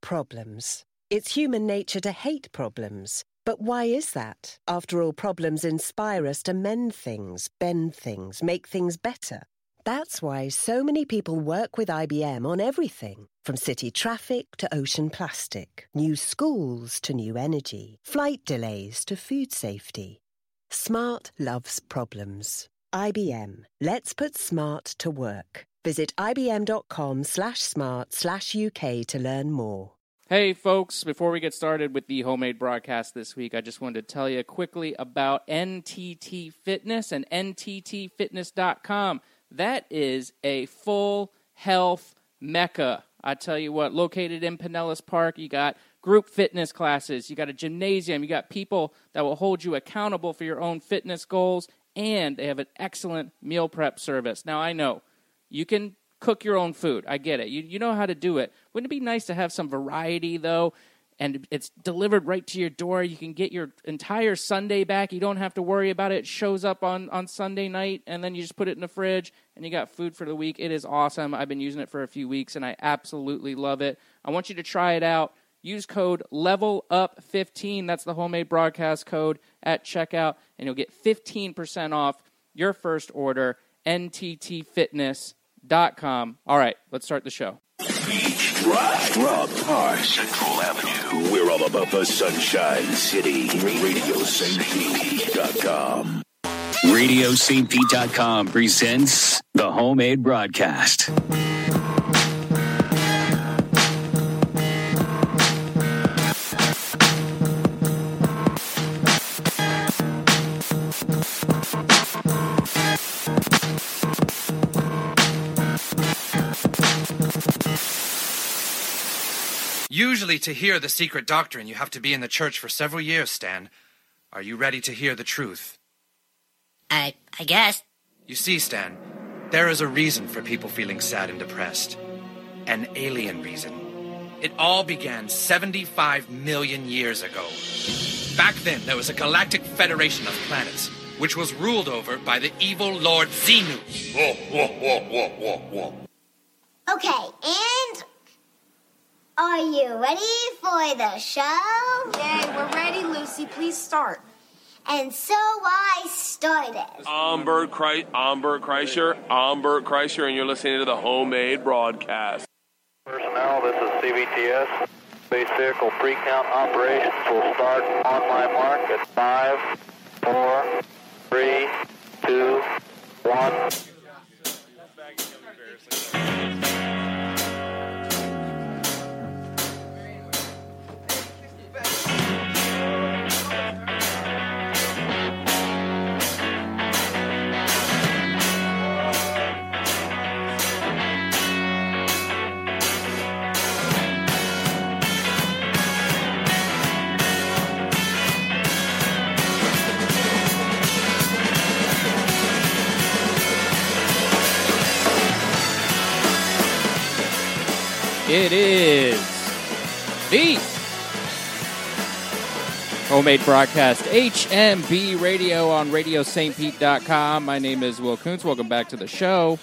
problems. It's human nature to hate problems. But why is that? After all, problems inspire us to mend things, bend things, make things better. That's why so many people work with IBM on everything, from city traffic to ocean plastic, new schools to new energy, flight delays to food safety. Smart loves problems. IBM. Let's put smart to work. Visit ibm.com/smart/UK to learn more. Hey, folks, before we get started with the homemade broadcast this week, I just wanted to tell you quickly about NTT Fitness and NTTfitness.com. That is a full health mecca. I tell you what, located in Pinellas Park, you got group fitness classes, you got a gymnasium, you got people that will hold you accountable for your own fitness goals, and they have an excellent meal prep service. Now, I know you can cook your own food. I get it. You know how to do it. Wouldn't it be nice to have some variety, though? And it's delivered right to your door. You can get your entire Sunday back. You don't have to worry about it. It shows up on Sunday night, and then you just put it in the fridge, and you got food for the week. It is awesome. I've been using it for a few weeks, and I absolutely love it. I want you to try it out. Use code LEVELUP15. That's the homemade broadcast code at checkout, and you'll get 15% off your first order, NTTfitness.com. All right, let's start the show. Beach Drive, Rock Park, Central Avenue. We're all about the Sunshine City. RadioSt.com. RadioSt.com presents the homemade broadcast. Usually to hear the secret doctrine, you have to be in the church for several years, Stan. Are you ready to hear the truth? I guess. You see, Stan, there is a reason for people feeling sad and depressed. An alien reason. It all began 75 million years ago. Back then, there was a galactic federation of planets, which was ruled over by the evil Lord Xenu. Okay, and... are you ready for the show? Yay, we're ready, Lucy. Please start. And so I started. I'm Bert Kreischer, and you're listening to the homemade broadcast. Personnel, this is CVTS. Space vehicle pre-count operations will start on my mark at 5, 4, 3, 2, 1. It is the homemade broadcast, HMB Radio on RadioSt.com. My name is Will Kuntz. Welcome back to the show.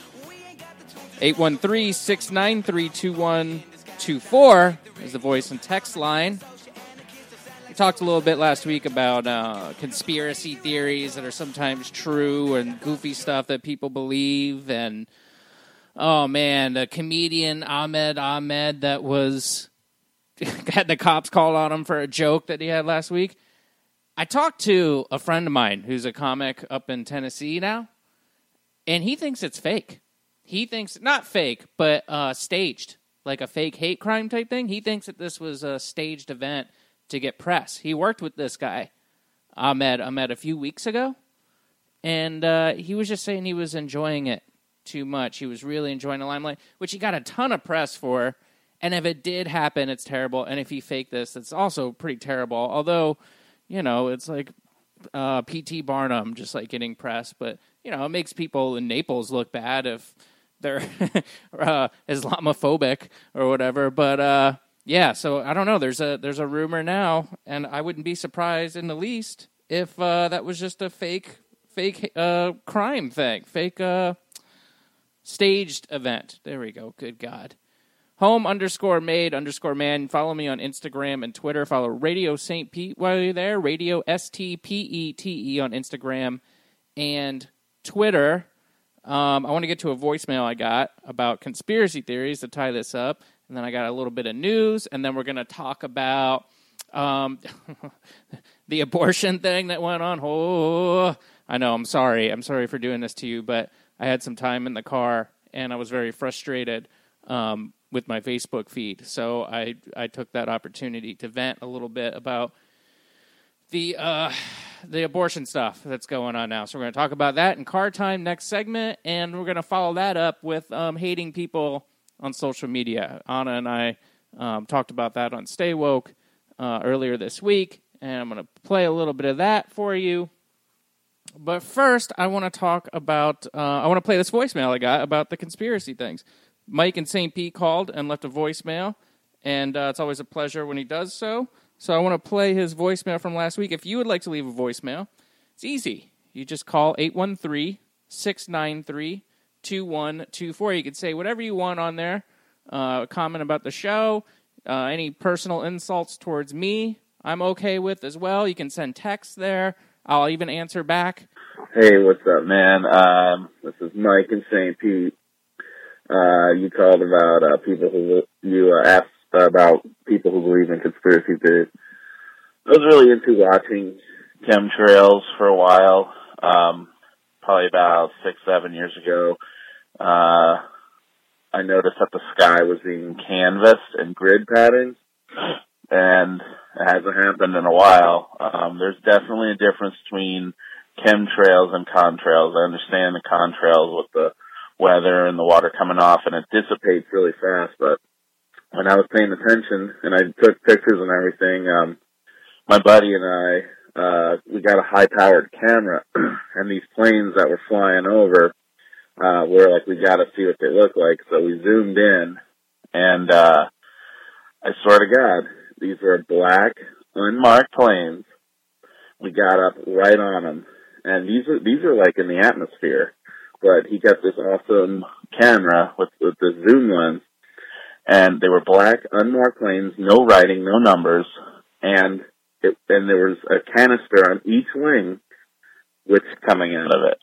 813-693-2124 is the voice and text line. We talked a little bit last week about conspiracy theories that are sometimes true and goofy stuff that people believe, and oh, man, the comedian Ahmed that was had the cops called on him for a joke that he had last week. I talked to a friend of mine who's a comic up in Tennessee now, and he thinks it's fake. He thinks, not fake, but staged, like a fake hate crime type thing. He thinks that this was a staged event to get press. He worked with this guy, Ahmed, a few weeks ago, and he was just saying he was enjoying it too much. He was really enjoying the limelight, which he got a ton of press for. And if it did happen, it's terrible. And if he faked this, it's also pretty terrible. Although, you know, it's like P.T. Barnum just like getting press. But, you know, it makes people in Naples look bad if they're Islamophobic or whatever. But, yeah, so I don't know. There's a rumor now, and I wouldn't be surprised in the least if that was just a fake crime thing. Fake staged event. There we go. Good God. home_made_man. Follow me on Instagram and Twitter. Follow Radio St. Pete while you're there. Radio STPETE on Instagram and Twitter. I want to get to a voicemail I got about conspiracy theories to tie this up. And then I got a little bit of news. And then we're going to talk about the abortion thing that went on. Oh, I know, I'm sorry. I'm sorry for doing this to you. But I had some time in the car, and I was very frustrated with my Facebook feed. So I took that opportunity to vent a little bit about the abortion stuff that's going on now. So we're going to talk about that in Car Time next segment, and we're going to follow that up with hating people on social media. Anna and I talked about that on Stay Woke earlier this week, and I'm going to play a little bit of that for you. But first, I want to talk about, I want to play this voicemail I got about the conspiracy things. Mike in St. Pete called and left a voicemail, and it's always a pleasure when he does so. So I want to play his voicemail from last week. If you would like to leave a voicemail, it's easy. You just call 813-693-2124. You can say whatever you want on there. Comment about the show. Any personal insults towards me, I'm okay with as well. You can send texts there. I'll even answer back. Hey, what's up, man? This is Mike in St. Pete. You called about people who you asked about people who believe in conspiracy theories. I was really into watching chemtrails for a while. Probably about 6-7 years ago. I noticed that the sky was being canvassed in grid patterns, and it hasn't happened in a while. There's definitely a difference between chemtrails and contrails. I understand the contrails with the weather and the water coming off, and it dissipates really fast, but when I was paying attention and I took pictures and everything, my buddy and I, we got a high-powered camera, and these planes that were flying over, we're like, we got to see what they look like. So we zoomed in, and I swear to God, these were black, unmarked planes. We got up right on them, and these are like in the atmosphere. But he got this awesome camera with the zoom lens, and they were black, unmarked planes, no writing, no numbers, and there was a canister on each wing, which coming out of it.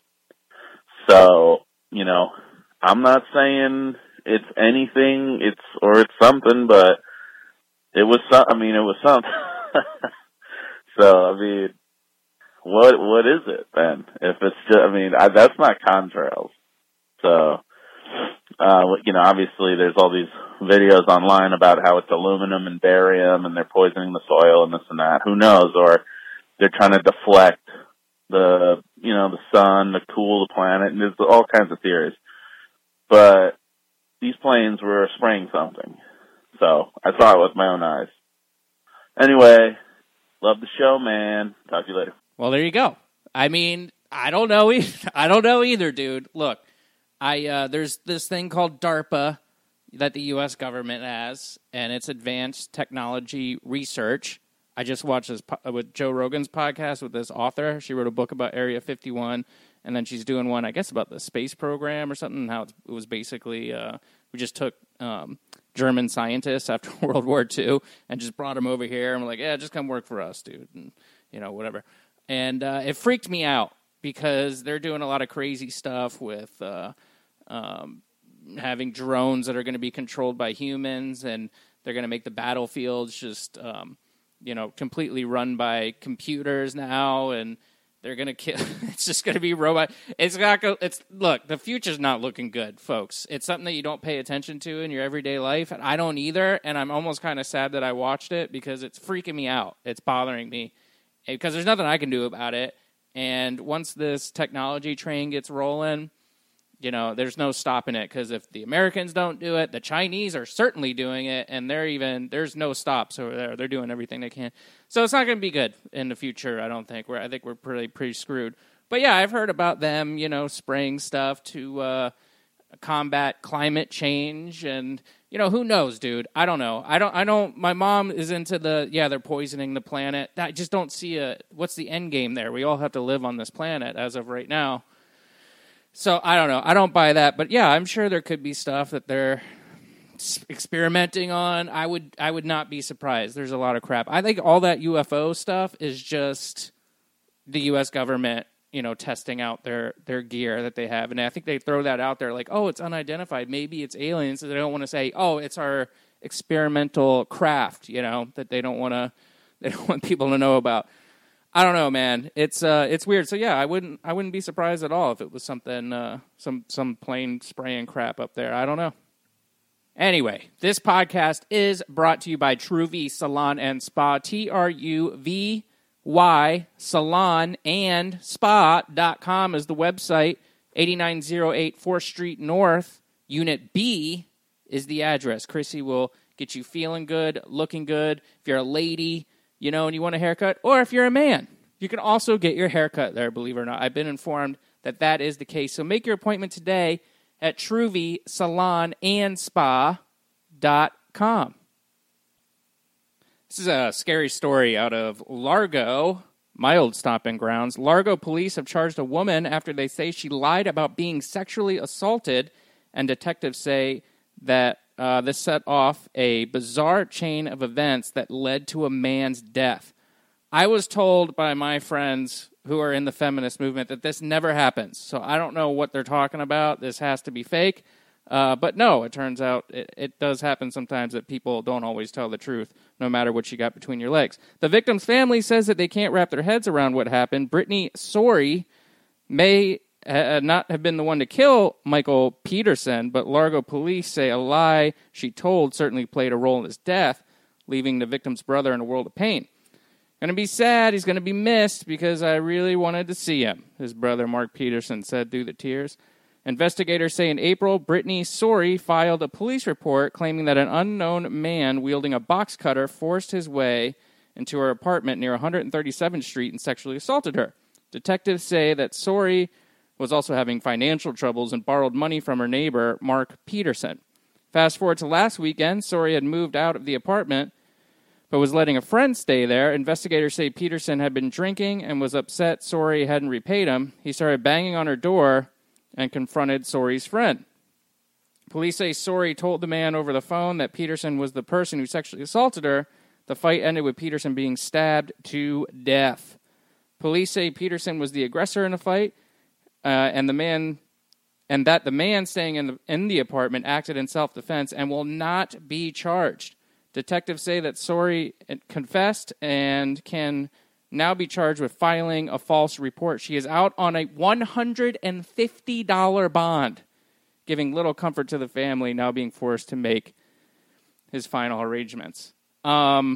So, you know, I'm not saying it's anything, it's something, but it was something. So, I mean, what is it then? If it's just, that's not contrails. So, you know, obviously there's all these videos online about how it's aluminum and barium and they're poisoning the soil and this and that. Who knows? Or they're trying to deflect the sun to cool the planet, and there's all kinds of theories. But these planes were spraying something. So I saw it with my own eyes. Anyway, love the show, man. Talk to you later. Well, there you go. I mean, I don't know either, dude. Look, there's this thing called DARPA that the U.S. government has, and it's Advanced Technology Research. I just watched this with Joe Rogan's podcast with this author. She wrote a book about Area 51, and then she's doing one, I guess, about the space program or something, how it was basically, we just took German scientists after World War II and just brought them over here, and we're like, yeah, just come work for us, dude, and, you know, whatever. And it freaked me out because they're doing a lot of crazy stuff with having drones that are going to be controlled by humans, and they're going to make the battlefields just, completely run by computers now, and they're going to kill. It's just going to be robot. Look, the future's not looking good, folks. It's something that you don't pay attention to in your everyday life, and I don't either, and I'm almost kind of sad that I watched it because it's freaking me out. It's bothering me because there's nothing I can do about it, and once this technology train gets rolling, you know, there's no stopping it, because if the Americans don't do it, the Chinese are certainly doing it, and there's no stops over there. They're doing everything they can. So it's not going to be good in the future, I don't think. I think we're pretty screwed. But yeah, I've heard about them, spraying stuff to combat climate change, and, who knows, dude? I don't know. I don't, my mom is into they're poisoning the planet. I just don't see what's the end game there? We all have to live on this planet as of right now. So, I don't know. I don't buy that. But, yeah, I'm sure there could be stuff that they're experimenting on, I would not be surprised. There's a lot of crap. I think all that UFO stuff is just the U.S. government, testing out their gear that they have. And I think they throw that out there like, oh, it's unidentified. Maybe it's aliens. So they don't want to say, oh, it's our experimental craft, that they don't want people to know about. I don't know, man. It's weird. So yeah, I wouldn't be surprised at all if it was something, some plane spraying crap up there. I don't know. Anyway, this podcast is brought to you by Truvy Salon and Spa, TRUVY Salon and Spa.com is the website. 8908 4th Street North, Unit B is the address. Chrissy will get you feeling good, looking good. If you're a lady, and you want a haircut, or if you're a man, you can also get your haircut there, believe it or not. I've been informed that is the case. So make your appointment today at Truvy Salon and Spa.com. This is a scary story out of Largo, my old stomping grounds. Largo police have charged a woman after they say she lied about being sexually assaulted, and detectives say that this set off a bizarre chain of events that led to a man's death. I was told by my friends who are in the feminist movement that this never happens. So I don't know what they're talking about. This has to be fake. But no, it turns out it does happen sometimes that people don't always tell the truth, no matter what you got between your legs. The victim's family says that they can't wrap their heads around what happened. Brittany Sorey may not have been the one to kill Michael Peterson, but Largo police say a lie she told certainly played a role in his death, leaving the victim's brother in a world of pain. Going to be sad, he's going to be missed because I really wanted to see him, his brother Mark Peterson said through the tears. Investigators say in April, Brittany Sorey filed a police report claiming that an unknown man wielding a box cutter forced his way into her apartment near 137th Street and sexually assaulted her. Detectives say that Sorey was also having financial troubles and borrowed money from her neighbor, Mark Peterson. Fast forward to last weekend, Sorey had moved out of the apartment, but was letting a friend stay there. Investigators say Peterson had been drinking and was upset Sorey hadn't repaid him. He started banging on her door and confronted Sorey's friend. Police say Sorey told the man over the phone that Peterson was the person who sexually assaulted her. The fight ended with Peterson being stabbed to death. Police say Peterson was the aggressor in the fight, and that the man staying in the apartment acted in self-defense and will not be charged. Detectives say that Sorey confessed and can now be charged with filing a false report. She is out on a $150 bond, giving little comfort to the family now being forced to make his final arrangements. Yeah.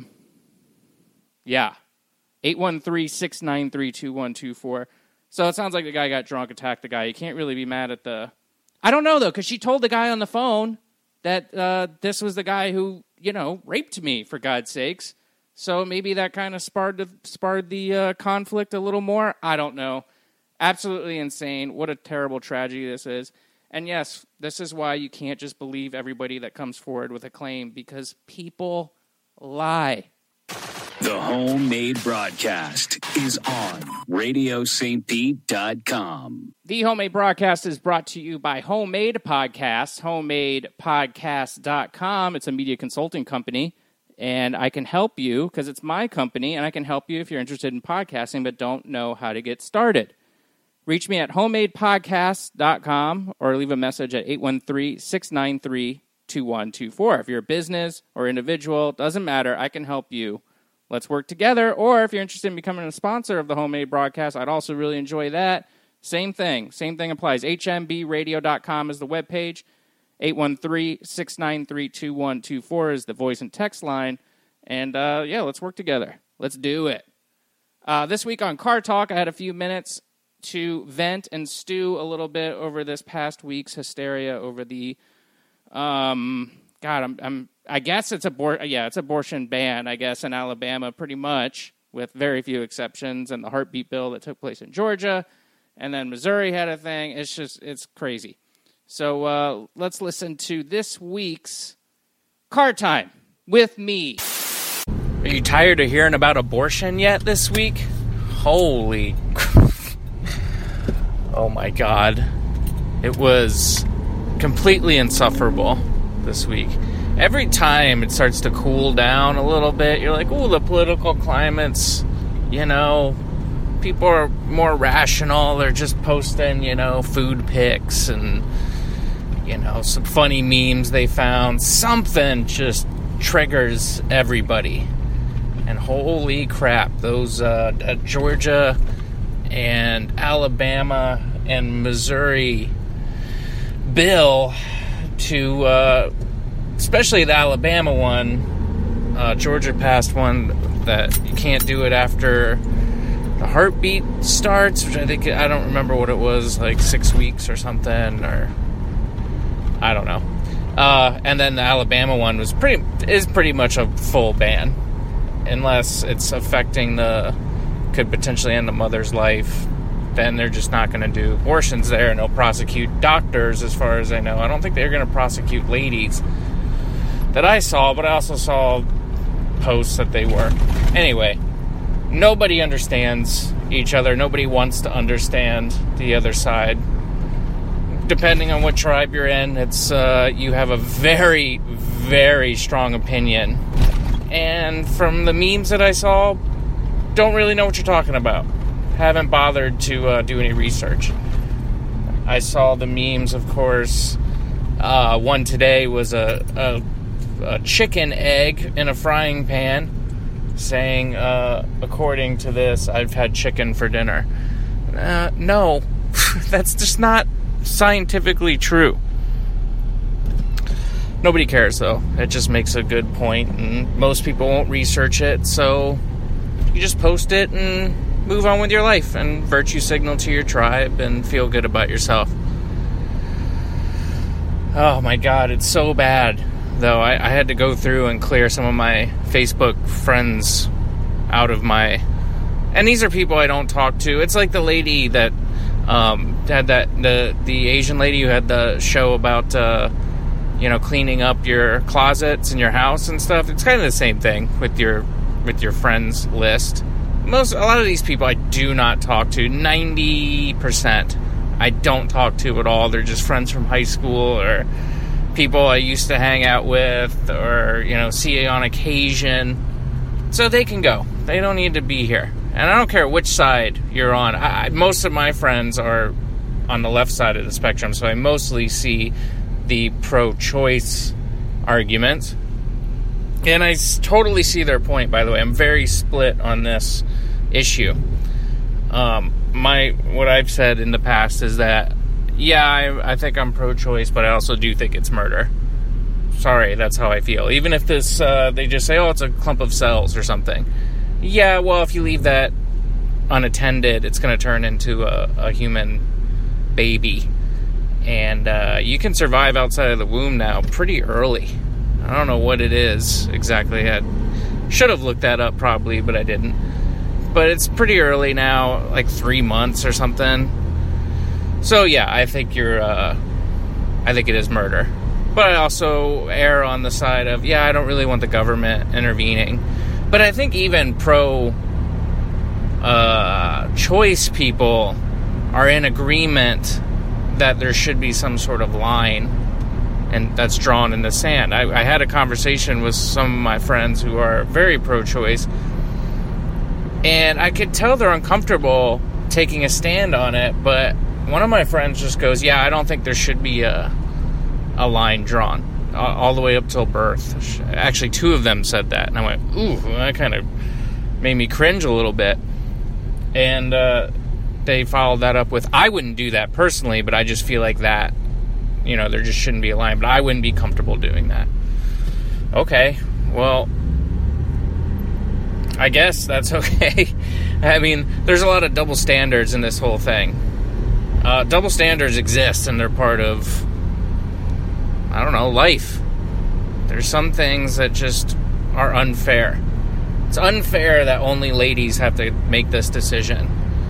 813-693-2124. So it sounds like the guy got drunk, attacked the guy. You can't really be mad at the... I don't know, though, because she told the guy on the phone that this was the guy who, raped me, for God's sakes. So maybe that kind of sparred the conflict a little more. I don't know. Absolutely insane. What a terrible tragedy this is. And yes, this is why you can't just believe everybody that comes forward with a claim, because people lie. The Homemade Broadcast is on RadioSt.Pete.com. The Homemade Broadcast is brought to you by Homemade Podcasts, HomemadePodcast.com. It's a media consulting company, and I can help you because it's my company, and I can help you if you're interested in podcasting but don't know how to get started. Reach me at HomemadePodcast.com or leave a message at 813-693-2124. If you're a business or individual, doesn't matter, I can help you. Let's work together. Or if you're interested in becoming a sponsor of the Homemade Broadcast, I'd also really enjoy that. Same thing applies. HMBradio.com is the webpage. 813-693-2124 is the voice and text line. And let's work together. Let's do it. This week on Car Talk, I had a few minutes to vent and stew a little bit over this past week's hysteria over the I guess it's abortion ban, I guess, in Alabama, pretty much, with very few exceptions, and the heartbeat bill that took place in Georgia, and then Missouri had a thing. It's crazy. So let's listen to this week's Car Time with me. Are you tired of hearing about abortion yet this week? Holy... Oh my God. It was completely insufferable this week. every time it starts to cool down a little bit, you're like, ooh, the political climate's, people are more rational. They're just posting, food pics and, some funny memes they found. Something just triggers everybody. And holy crap, those Georgia and Alabama and Missouri bill to, especially the Alabama one, Georgia passed one that you can't do it after the heartbeat starts, which I don't remember what it was, like 6 weeks or something, or I don't know. And then the Alabama one is pretty much a full ban, unless it's affecting could potentially end the mother's life. Then they're just not going to do abortions there, and they'll prosecute doctors, as far as I know. I don't think they're going to prosecute ladies that I saw, but I also saw posts that they were. Anyway, nobody understands each other. Nobody wants to understand the other side. Depending on what tribe you're in, it's you have a very, very strong opinion. And from the memes that I saw, don't really know what you're talking about. Haven't bothered to do any research. I saw the memes, of course. One today was a chicken egg in a frying pan, saying, according to this, I've had chicken for dinner. No, that's just not scientifically true. Nobody cares, though. It just makes a good point, and most people won't research it, so you just post it and move on with your life and virtue signal to your tribe and feel good about yourself. Oh my God, it's so bad, though. I had to go through and clear some of my Facebook friends out of my... And these are people I don't talk to. It's like the lady that had the Asian lady who had the show about cleaning up your closets in your house and stuff. It's kind of the same thing with your friends list. A lot of these people I do not talk to. 90% I don't talk to at all. They're just friends from high school or people I used to hang out with or see on occasion. So they can go. They don't need to be here. And I don't care which side you're on. Most of my friends are on the left side of the spectrum, so I mostly see the pro-choice argument. And I totally see their point, by the way. I'm very split on this issue. What I've said in the past is that, I think I'm pro-choice, but I also do think it's murder. Sorry, that's how I feel. Even if this, they just say, it's a clump of cells or something. Yeah, well, if you leave that unattended, it's going to turn into a human baby. And you can survive outside of the womb now pretty early. I don't know what it is exactly. I should have looked that up probably, but I didn't. But it's pretty early now, like 3 months or something. So yeah, I think I think it is murder. But I also err on the side of, I don't really want the government intervening. But I think even pro-choice people are in agreement that there should be some sort of line, and that's drawn in the sand. I had a conversation with some of my friends who are very pro-choice, and I could tell they're uncomfortable taking a stand on it, but one of my friends just goes, I don't think there should be a line drawn all the way up till birth. Actually, 2 of them said that, and I went, ooh, that kind of made me cringe a little bit. And they followed that up with, I wouldn't do that personally, but I just feel like that, there just shouldn't be a line, but I wouldn't be comfortable doing that. Okay, well, I guess that's okay. I mean, there's a lot of double standards in this whole thing. Double standards exist, and they're part of, life. There's some things that just are unfair. It's unfair that only ladies have to make this decision.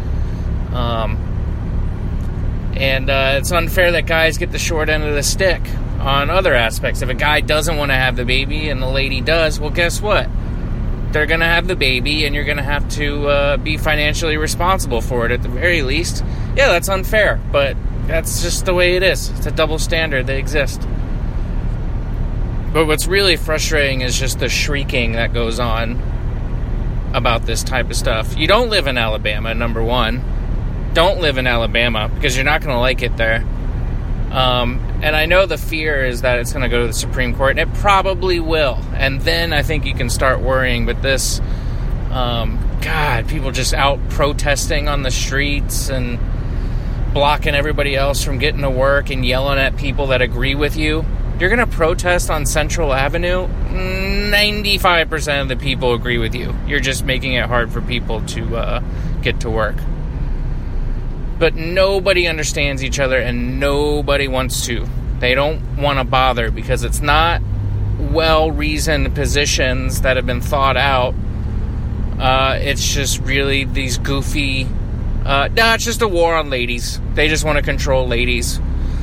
And it's unfair that guys get the short end of the stick on other aspects. If a guy doesn't want to have the baby and the lady does, well, guess what? They're going to have the baby, and you're going to have to be financially responsible for it at the very least. Yeah, that's unfair, but that's just the way it is. It's a double standard that exists. But what's really frustrating is just the shrieking that goes on about this type of stuff. You don't live in Alabama, number one. Don't live in Alabama, because you're not going to like it there. And I know the fear is that it's going to go to the Supreme Court, and it probably will. And then I think you can start worrying. But this, God, people just out protesting on the streets and blocking everybody else from getting to work and yelling at people that agree with you. You're going to protest on Central Avenue? 95% of the people agree with you. You're just making it hard for people to get to work. But nobody understands each other, and nobody wants to. They don't want to bother, because it's not well-reasoned positions that have been thought out. It's just really these goofy... it's just a war on ladies. They just want to control ladies.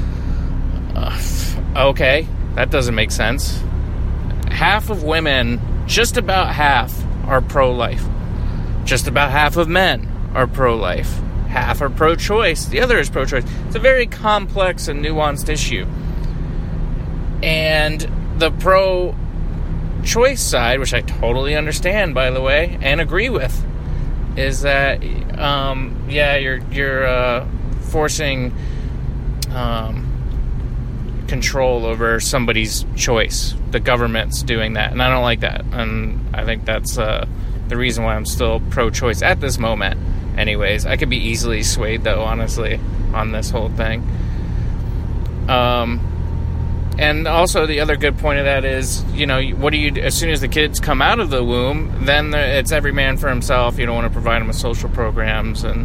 Okay, that doesn't make sense. Half of women, just about half, are pro-life. Just about half of men are pro-life. Half are pro-choice. The other is pro-choice. It's a very complex and nuanced issue. And the pro-choice side, which I totally understand, by the way, and agree with, is that, you're forcing control over somebody's choice. The government's doing that, and I don't like that. And I think that's the reason why I'm still pro-choice at this moment. Anyways, I could be easily swayed, though, honestly, on this whole thing. And also the other good point of that is, what do you, as soon as the kids come out of the womb, then it's every man for himself. You don't want to provide them with social programs. And,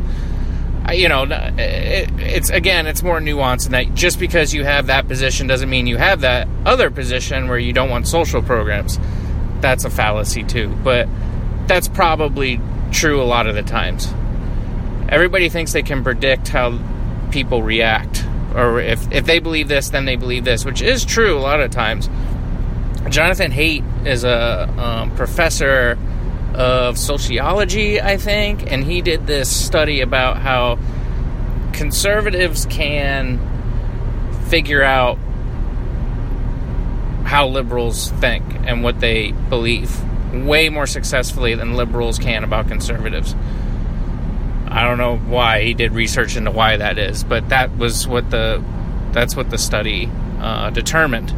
it's more nuanced than that. Just because you have that position doesn't mean you have that other position where you don't want social programs. That's a fallacy, too. But that's probably true a lot of the times. Everybody thinks they can predict how people react. Or if they believe this, then they believe this, which is true a lot of times. Jonathan Haidt is a professor of sociology, I think, and he did this study about how conservatives can figure out how liberals think and what they believe way more successfully than liberals can about conservatives. I don't know why. He did research into why that is, but that's what the study determined.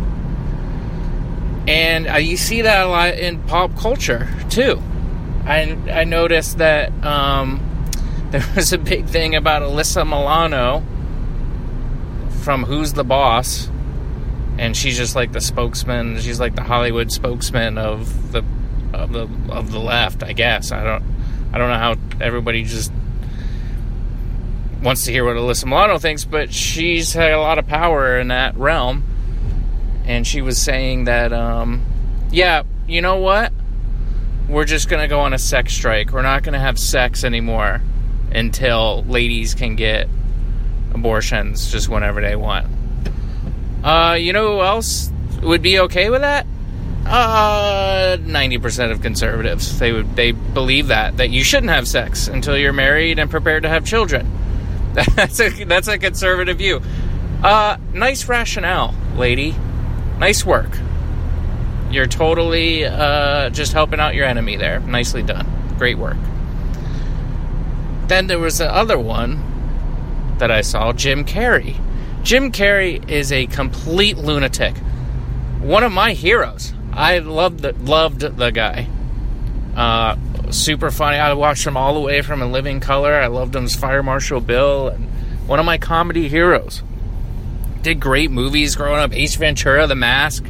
And you see that a lot in pop culture too. I noticed that there was a big thing about Alyssa Milano from Who's the Boss, and she's just like the spokesman. She's like the Hollywood spokesman of the left, I guess. I don't know how everybody just wants to hear what Alyssa Milano thinks, but she's had a lot of power in that realm. And she was saying that, you know what? We're just going to go on a sex strike. We're not going to have sex anymore until ladies can get abortions just whenever they want. You know who else would be okay with that? 90% of conservatives. They believe that you shouldn't have sex until you're married and prepared to have children. That's a conservative view. Nice rationale, lady. Nice work. You're totally just helping out your enemy there. Nicely done. Great work. Then there was the other one that I saw, Jim Carrey. Jim Carrey is a complete lunatic. One of my heroes. I loved the guy. Super funny. I watched him all the way from In Living Color. I loved him as Fire Marshal Bill, and one of my comedy heroes. Did great movies growing up. Ace Ventura, The Mask,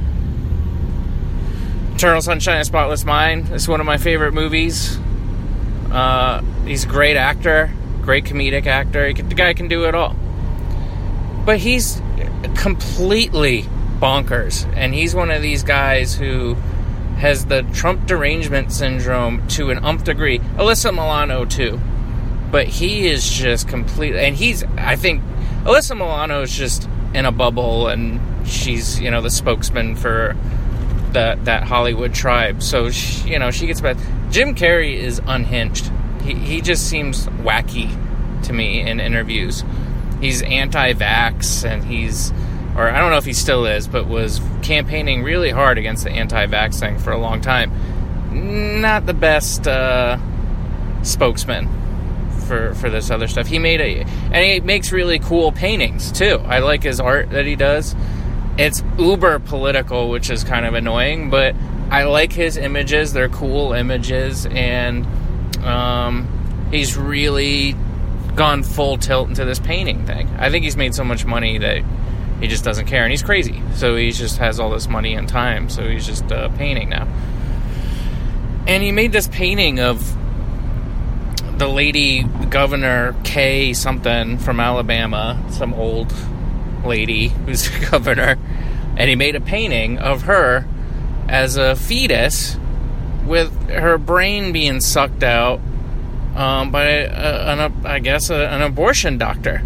Eternal Sunshine of the Spotless Mind. It's one of my favorite movies. He's a great actor, great comedic actor. The guy can do it all. But he's completely bonkers, and he's one of these guys who has the Trump derangement syndrome to an umph degree. Alyssa Milano too, but he is just complete. And I think Alyssa Milano is just in a bubble, and she's the spokesman for that Hollywood tribe. So she gets bad. Jim Carrey is unhinged. He just seems wacky to me in interviews. He's anti-vax, and he's or I don't know if he still is, but was campaigning really hard against the anti-vax thing for a long time. Not the best spokesman for this other stuff. And he makes really cool paintings too. I like his art that he does. It's uber political, which is kind of annoying, but I like his images. They're cool images, and he's really gone full tilt into this painting thing. I think he's made so much money that he just doesn't care, and he's crazy. So he just has all this money and time, so he's just painting now. And he made this painting of the lady governor Kay something from Alabama, some old lady who's the governor, and he made a painting of her as a fetus with her brain being sucked out by an abortion doctor.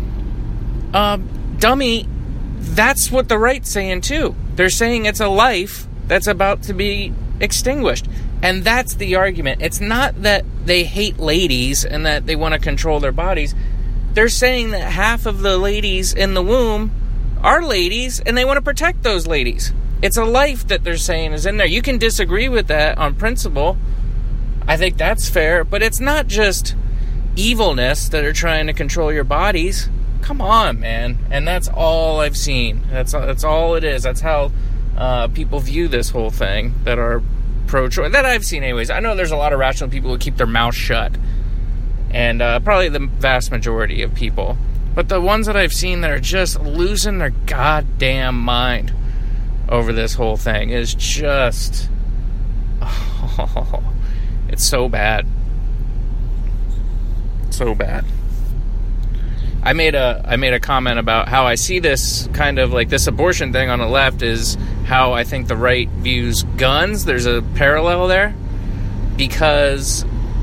Dummy, that's what the right's saying too. They're saying it's a life that's about to be extinguished. And that's the argument. It's not that they hate ladies and that they want to control their bodies. They're saying that half of the ladies in the womb are ladies and they want to protect those ladies. It's a life that they're saying is in there. You can disagree with that on principle. I think that's fair. But it's not just evilness that are trying to control your bodies. Come on, man. And that's all I've seen. That's all it is. That's how people view this whole thing that are pro-choice. That I've seen anyways. I know there's a lot of rational people who keep their mouth shut. And probably the vast majority of people. But the ones that I've seen that are just losing their goddamn mind over this whole thing is just... Oh, it's so bad. So bad. I made a comment about how I see this kind of like this abortion thing on the left is how I think the right views guns. There's a parallel there because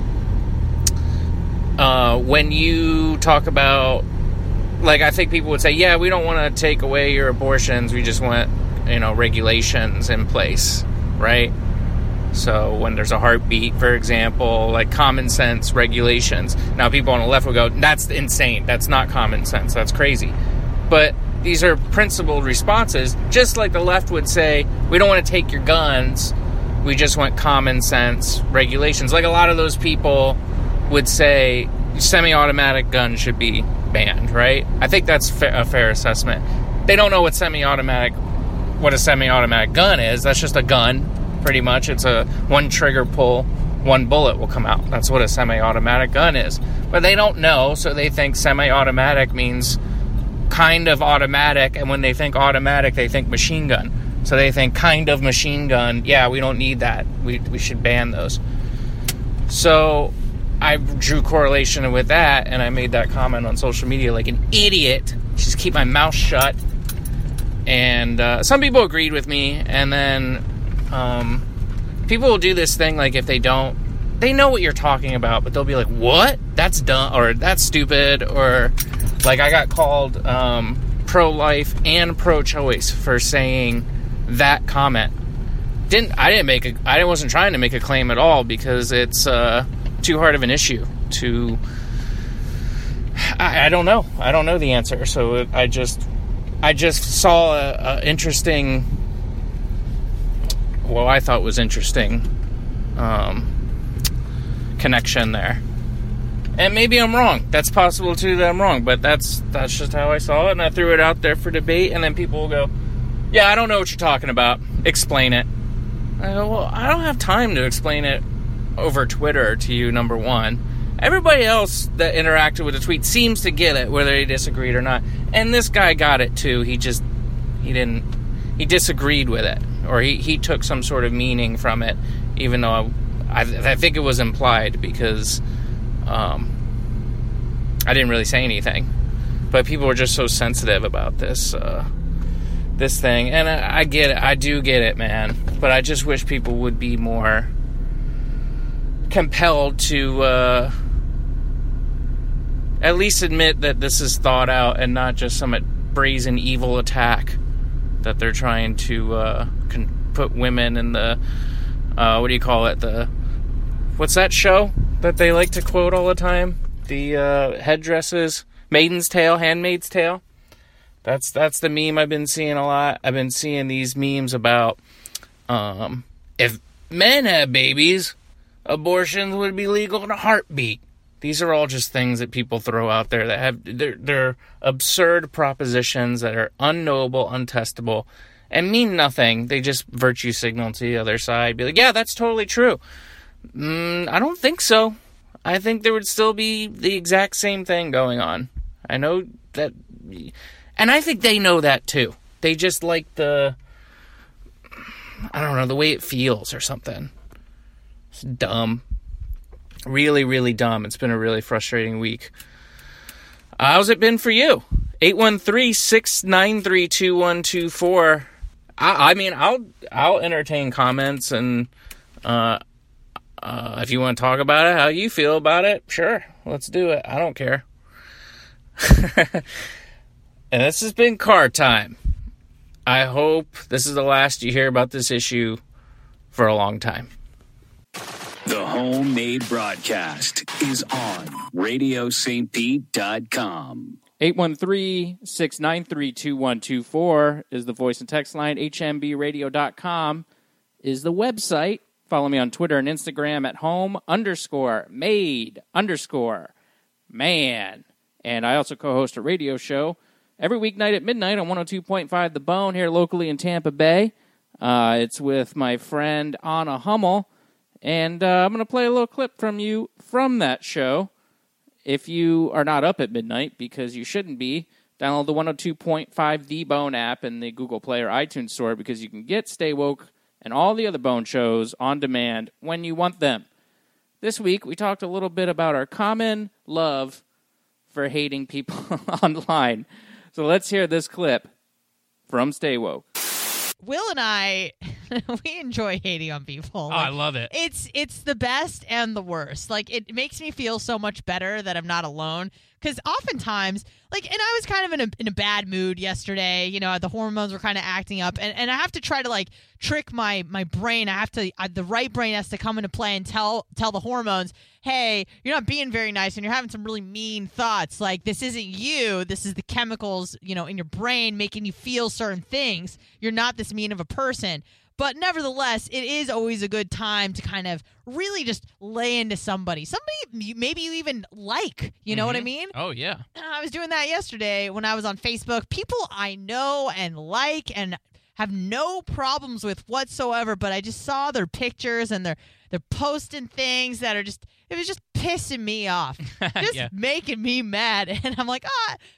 when you talk about, like, I think people would say, yeah, we don't want to take away your abortions. We just want, regulations in place, right? So when there's a heartbeat, for example, like common sense regulations. Now people on the left will go, that's insane. That's not common sense. That's crazy. But these are principled responses. Just like the left would say, we don't want to take your guns. We just want common sense regulations. Like a lot of those people would say semi-automatic guns should be banned, right? I think that's a fair assessment. They don't know what a semi-automatic gun is. That's just a gun. Pretty much, it's a one trigger pull, one bullet will come out. That's what a semi-automatic gun is. But they don't know, so they think semi-automatic means kind of automatic, and when they think automatic, they think machine gun. So they think kind of machine gun, yeah, we don't need that. We should ban those. So I drew correlation with that, and I made that comment on social media like an idiot. Just keep my mouth shut. And some people agreed with me, and then people will do this thing like if they know what you're talking about, but they'll be like, what? That's dumb, or that's stupid, or like I got called pro-life and pro-choice for saying that comment. I wasn't trying to make a claim at all because it's too hard of an issue to. I don't know. I don't know the answer, so I just saw a interesting. Well, I thought was interesting connection there. And maybe I'm wrong. That's possible too that I'm wrong, but that's just how I saw it, and I threw it out there for debate, and then people will go, yeah, I don't know what you're talking about. Explain it. I go, well, I don't have time to explain it over Twitter to you, number one. Everybody else that interacted with the tweet seems to get it, whether they disagreed or not. And this guy got it too. He disagreed with it. Or he took some sort of meaning from it, even though I think it was implied because I didn't really say anything. But people were just so sensitive about this thing. And I get it. I do get it, man. But I just wish people would be more compelled to at least admit that this is thought out and not just some brazen evil attack that they're trying to put women in the what do you call it, what's that show that they like to quote all the time, the headdresses, Handmaid's Tale, That's the meme I've been seeing a lot. I've been seeing these memes about if men had babies, abortions would be legal in a heartbeat. These are all just things that people throw out there that have they're absurd propositions that are unknowable, untestable, and mean nothing. They just virtue signal to the other side. Be like, yeah, that's totally true. I don't think so. I think there would still be the exact same thing going on. I know that, and I think they know that too. They just like the way it feels or something. It's dumb. Really, really dumb. It's been a really frustrating week. How's it been for you? 813-693-2124. I mean, I'll entertain comments, and if you want to talk about it, how you feel about it, sure, let's do it. I don't care. And this has been Car Time. I hope this is the last you hear about this issue for a long time. The Homemade Broadcast is on RadioSt.Pete.com. 813-693-2124 is the voice and text line. HMBradio.com is the website. Follow me on Twitter and Instagram at home_made_man. And I also co-host a radio show every weeknight at midnight on 102.5 The Bone here locally in Tampa Bay. It's with my friend Anna Hummel. And I'm going to play a little clip from you from that show. If you are not up at midnight, because you shouldn't be, download the 102.5 The Bone app in the Google Play or iTunes store, because you can get Stay Woke and all the other Bone shows on demand when you want them. This week, we talked a little bit about our common love for hating people online. So let's hear this clip from Stay Woke. Will and I, we enjoy hating on people. I love it. It's the best and the worst. Like, it makes me feel so much better that I'm not alone. Because oftentimes, like, and I was kind of in a bad mood yesterday. You know, the hormones were kind of acting up, and I have to try to like trick my brain. The right brain has to come into play and tell the hormones, hey, you're not being very nice, and you're having some really mean thoughts. Like, this isn't you. This is the chemicals, you know, in your brain making you feel certain things. You're not this mean of a person. But nevertheless, it is always a good time to kind of really just lay into somebody maybe you even like, you know what I mean? Oh, yeah. I was doing that yesterday when I was on Facebook. People I know and like and have no problems with whatsoever, but I just saw their pictures and they're posting things that are just, it was just pissing me off. Just making me mad. And I'm like,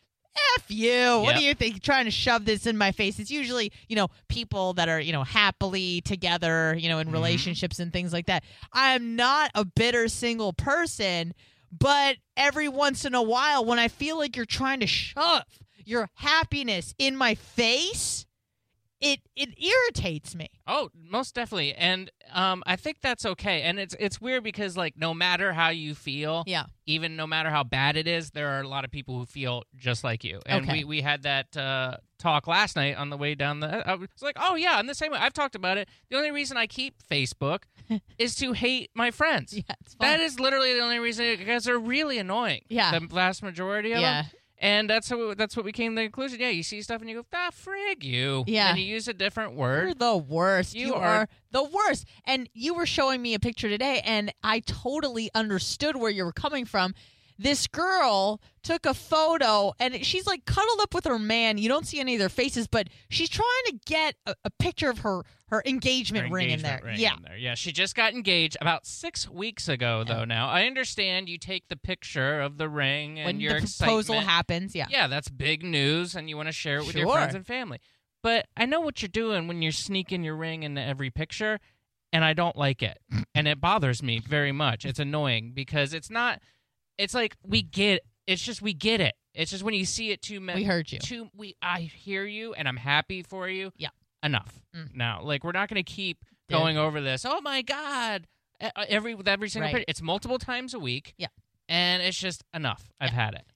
F you. Yep. What do you think? You're trying to shove this in my face. It's usually, you know, people that are, you know, happily together, you know, in relationships and things like that. I'm not a bitter single person, but every once in a while when I feel like you're trying to shove your happiness in my face, it irritates me. Oh, most definitely. And I think that's okay. And it's weird because, like, no matter how you feel, even no matter how bad it is, there are a lot of people who feel just like you. And we had that talk last night on the way down I was like, oh, yeah, in the same way. I've talked about it. The only reason I keep Facebook is to hate my friends. Yeah, it's fun. That is literally the only reason, because they're really annoying. Yeah. The vast majority of them. And that's what we came to the conclusion. Yeah, you see stuff and you go, frig you. Yeah. And you use a different word. You're the worst. You are the worst. And you were showing me a picture today, and I totally understood where you were coming from. This girl took a photo, and she's like cuddled up with her man. You don't see any of their faces, but she's trying to get a picture of her engagement ring in there. Yeah, she just got engaged about 6 weeks ago, though, now. I understand you take the picture of the ring and your excitement. When the proposal happens, Yeah, that's big news, and you want to share it with your friends and family. But I know what you're doing when you're sneaking your ring into every picture, and I don't like it. And it bothers me very much. It's annoying because it's not... It's like we get it. It's just when you see it too much. We heard you. I hear you, and I'm happy for you. Yeah. Enough. Now, like, we're not going to keep going over this. Oh, my God. Every single picture. It's multiple times a week. Yeah. And it's just enough. I've had it. Yeah.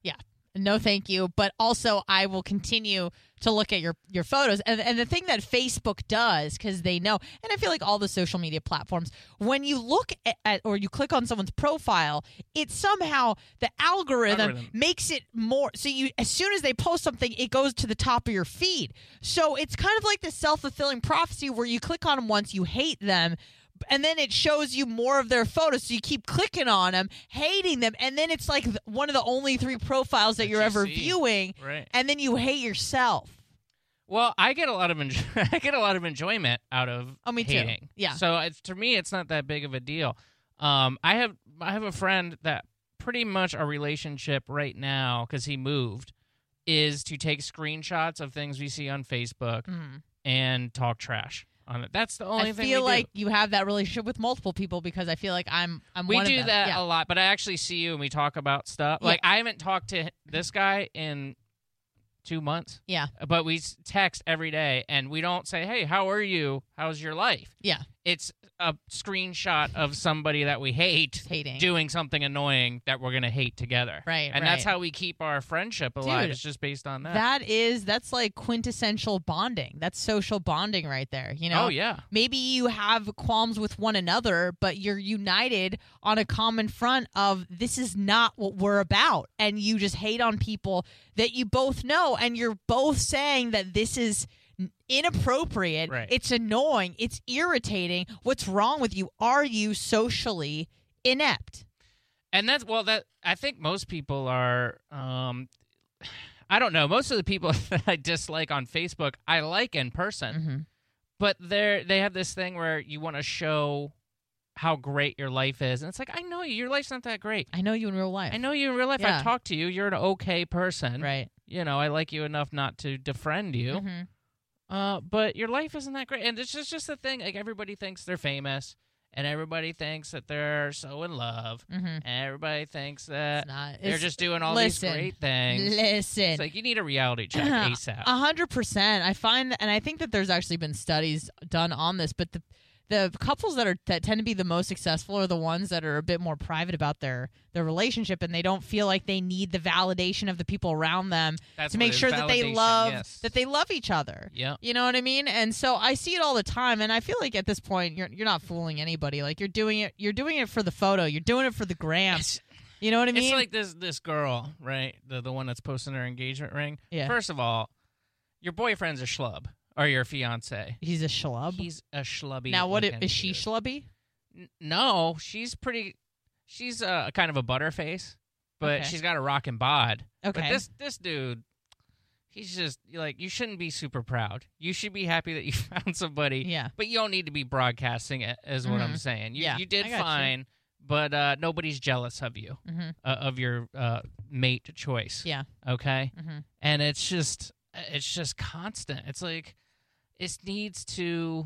No, thank you. But also, I will continue to look at your photos. And the thing that Facebook does, because they know, and I feel like all the social media platforms, when you look at or you click on someone's profile, it somehow, the algorithm makes it more. So as soon as they post something, it goes to the top of your feed. So it's kind of like the self-fulfilling prophecy where you click on them once, you hate them, and then it shows you more of their photos, so you keep clicking on them, hating them, and then it's like one of the only 3 profiles that you're ever viewing, right? And then you hate yourself. Well, I get a lot of enjoyment out of me hating. Too. Yeah. So to me, it's not that big of a deal. I have a friend that pretty much our relationship right now, because he moved, is to take screenshots of things we see on Facebook and talk trash on it. That's the only thing we do. I feel like you have that relationship with multiple people, because I feel like I'm we one of them. We do that a lot, but I actually see you and we talk about stuff. Yeah. Like, I haven't talked to this guy in 2 months. Yeah. But we text every day, and we don't say, hey, how are you? How's your life? Yeah. It's a screenshot of somebody that we hate doing something annoying that we're going to hate together. Right. And that's how we keep our friendship alive. Dude, it's just based on that. That's like quintessential bonding. That's social bonding right there. You know? Oh, yeah. Maybe you have qualms with one another, but you're united on a common front of this is not what we're about. And you just hate on people that you both know. And you're both saying that this is inappropriate. Right. It's annoying. It's irritating. What's wrong with you? Are you socially inept? And that I think most people are. I don't know. Most of the people that I dislike on Facebook, I like in person, but they have this thing where you want to show how great your life is, and it's like, I know you. Your life's not that great. I know you in real life. I know you in real life. Yeah. I've talked to you. You're an okay person, right? You know, I like you enough not to defriend you. But your life isn't that great. And it's just the thing, like, everybody thinks they're famous, and everybody thinks that they're so in love, and everybody thinks that they're just doing all these great things. Listen. It's like, you need a reality check ASAP. 100%. I find, and I think that there's actually been studies done on this, but the couples that tend to be the most successful are the ones that are a bit more private about their relationship, and they don't feel like they need the validation of the people around them to make sure that they love each other. Yeah. You know what I mean? And so I see it all the time, and I feel like at this point you're not fooling anybody. Like, you're doing it for the photo. You're doing it for the gram. You know what I mean? It's like this girl, right? The one that's posting her engagement ring. Yeah. First of all, your boyfriend's a schlub. Or your fiance. He's a schlub? He's a schlubby. Now, is she schlubby? No, she's pretty. She's kind of a butterface, but she's got a rockin' bod. Okay. But this dude, he's just, like, you shouldn't be super proud. You should be happy that you found somebody. Yeah. But you don't need to be broadcasting it, is what I'm saying. You did fine, but nobody's jealous of you, of your mate choice. Yeah. Okay? And it's just constant. It's like, it needs to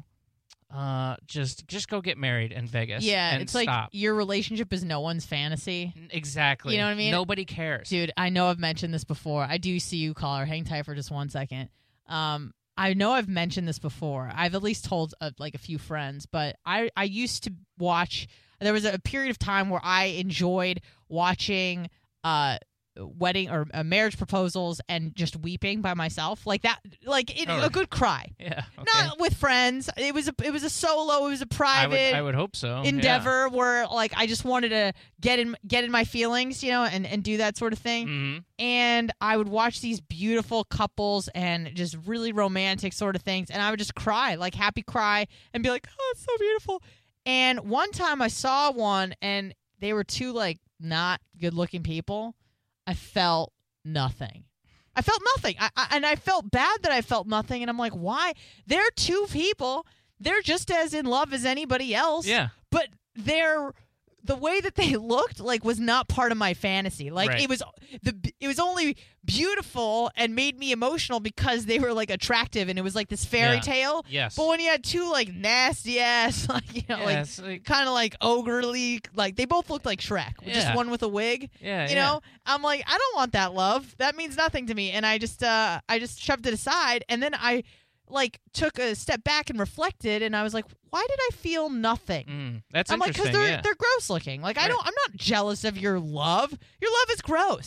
just go get married in Vegas. Yeah, and it's stop. like your relationship is no one's fantasy. Exactly. You know what I mean? Nobody cares. Dude, I know I've mentioned this before. I do see you, caller. Hang tight for just 1 second. I know I've mentioned this before. I've at least told like a few friends, but I used to watch. There was a period of time where I enjoyed watching wedding or marriage proposals and just weeping by myself, like that, a good cry. Yeah, okay. Not with friends. It was a solo. It was a private. I would hope so. Endeavor where, like, I just wanted to get in my feelings, you know, and do that sort of thing. And I would watch these beautiful couples and just really romantic sort of things, and I would just cry, like happy cry, and be like, oh, it's so beautiful. And one time I saw one, and they were two, like, not good looking people. I felt nothing. I felt bad that I felt nothing. And I'm like, why? They're two people. They're just as in love as anybody else. Yeah. But the way that they looked, like, was not part of my fantasy. Like, right. It was only beautiful and made me emotional because they were, like, attractive, and it was like this fairy tale. Yes. But when you had two, like, nasty ass, like, you know, like kind of like ogre-ly, like, they both looked like Shrek, just one with a wig. Yeah. You know, I'm like, I don't want that love. That means nothing to me. And I just shoved it aside, and then I, like, took a step back and reflected, and I was like, why did I feel nothing? That's I'm interesting. like, because they're gross looking. Like, right. I'm not jealous of your love. Your love is gross.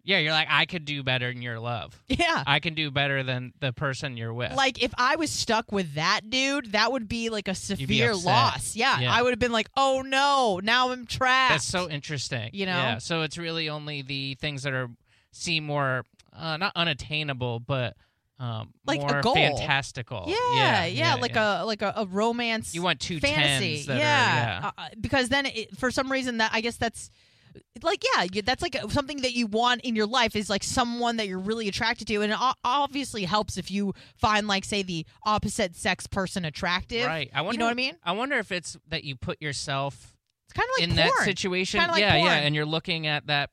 you're like, I could do better in your love. Yeah. I can do better than the person you're with. Like, if I was stuck with that dude, that would be like a severe upset. loss. Yeah, I would have been like, oh no, now I'm trapped. That's so interesting. You know? Yeah, so it's really only the things that seem more, not unattainable, but like more a goal. fantastical. Yeah, like a romance. You want two fantasy. tens that because then for some reason that I guess that's like that's like something that you want in your life is like someone that you're really attracted to, and it obviously helps if you find like say the opposite sex person attractive. Right. I wonder, you know what I mean? I wonder if it's that you put yourself. It's kind of like in porn. that situation. Kinda like yeah, porn. and you're looking at that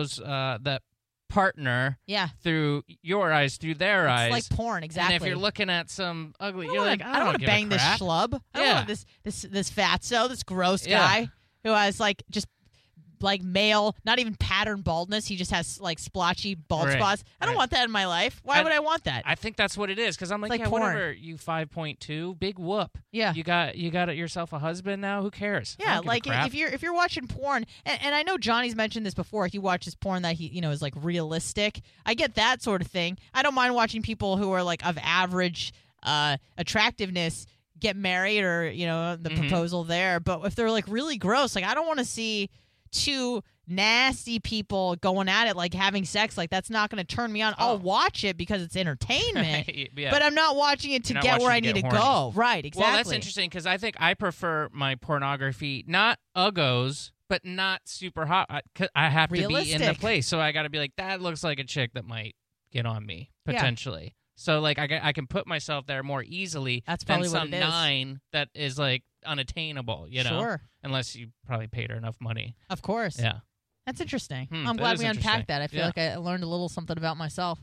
partner through your eyes, through their eyes. It's like porn, exactly. And if you're looking at some ugly, you're I don't want to bang this schlub. I don't want this fatso, this gross guy who has like just like male, not even pattern baldness. He just has like splotchy bald spots. I don't want that in my life. Why would I want that? I think that's what it is because I'm like, porn. whatever. You 5.2, big whoop. Yeah, you got yourself a husband now. Who cares? Yeah, like if you're watching porn, and I know Johnny's mentioned this before. He watches porn that he is like realistic. I get that sort of thing. I don't mind watching people who are like of average attractiveness get married or the proposal there. But if they're like really gross, like I don't want to see two nasty people going at it, like having sex. Like that's not going to turn me on. I'll watch it because it's entertainment, but I'm not watching it to get where I need to go. Right, exactly. Well, that's interesting because I think I prefer my pornography not uggos, but not super hot. I have to be in the place, so I got to be like, that looks like a chick that might get on me potentially. Yeah. So like I can put myself there more easily than some 9 that is like unattainable, Sure. Unless you probably paid her enough money. Of course. Yeah. That's interesting. I'm glad we unpacked that. I feel like I learned a little something about myself.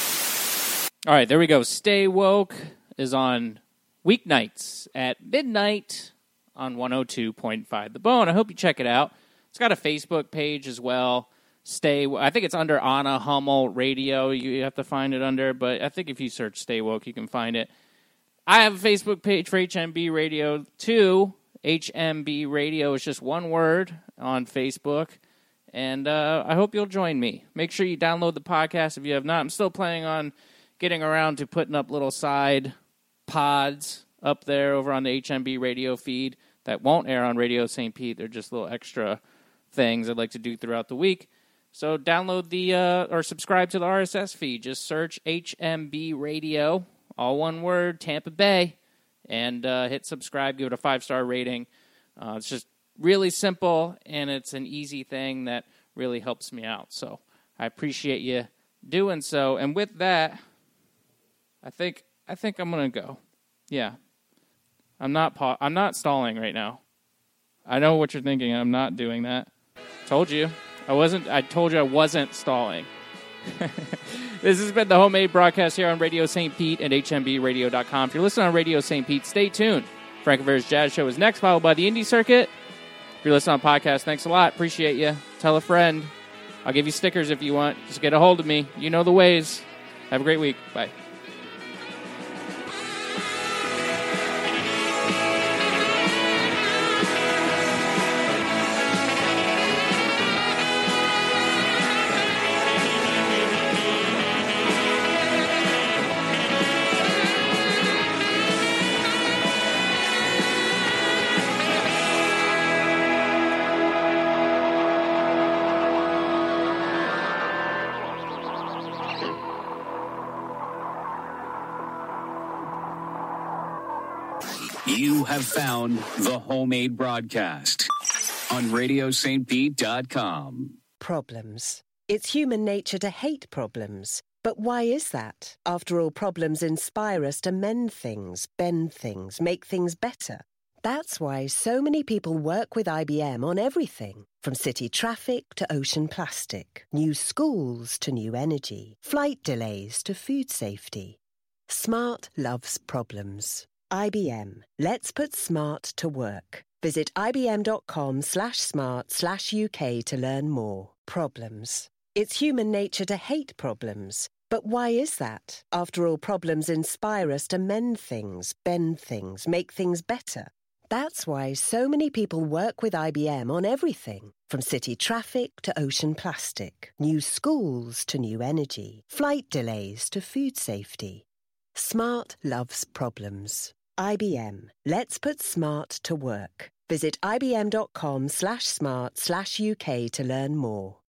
All right, there we go. Stay Woke is on weeknights at midnight on 102.5 The Bone. I hope you check it out. It's got a Facebook page as well. I think it's under Anna Hummel Radio. You have to find it under, but I think if you search Stay Woke, you can find it. I have a Facebook page for HMB Radio too. HMB Radio is just one word on Facebook. And I hope you'll join me. Make sure you download the podcast if you have not. I'm still planning on getting around to putting up little side pods up there over on the HMB Radio feed that won't air on Radio St. Pete. They're just little extra things I'd like to do throughout the week. So download or subscribe to the RSS feed. Just search HMB Radio, all one word, Tampa Bay, and hit subscribe. Give it a 5-star rating. It's just really simple, and it's an easy thing that really helps me out. So I appreciate you doing so. And with that, I think I'm gonna go. Yeah, I'm not stalling right now. I know what you're thinking. I'm not doing that. Told you. I told you I wasn't stalling. This has been the Homemade Broadcast here on Radio St. Pete and HMBradio.com. If you're listening on Radio St. Pete, stay tuned. Frank Rivera's Jazz Show is next, followed by the Indie Circuit. If you're listening on podcast, thanks a lot. Appreciate you. Tell a friend. I'll give you stickers if you want. Just get a hold of me. You know the ways. Have a great week. Bye. You have found the Homemade Broadcast on RadioSt.Pete.com. Problems. It's human nature to hate problems. But why is that? After all, problems inspire us to mend things, bend things, make things better. That's why so many people work with IBM on everything. From city traffic to ocean plastic, new schools to new energy, flight delays to food safety. Smart loves problems. IBM. Let's put smart to work. Visit ibm.com/smart/UK to learn more. Problems. It's human nature to hate problems. But why is that? After all, problems inspire us to mend things, bend things, make things better. That's why so many people work with IBM on everything, from city traffic to ocean plastic, new schools to new energy, flight delays to food safety. Smart loves problems. IBM. Let's put smart to work. Visit ibm.com/smart/UK to learn more.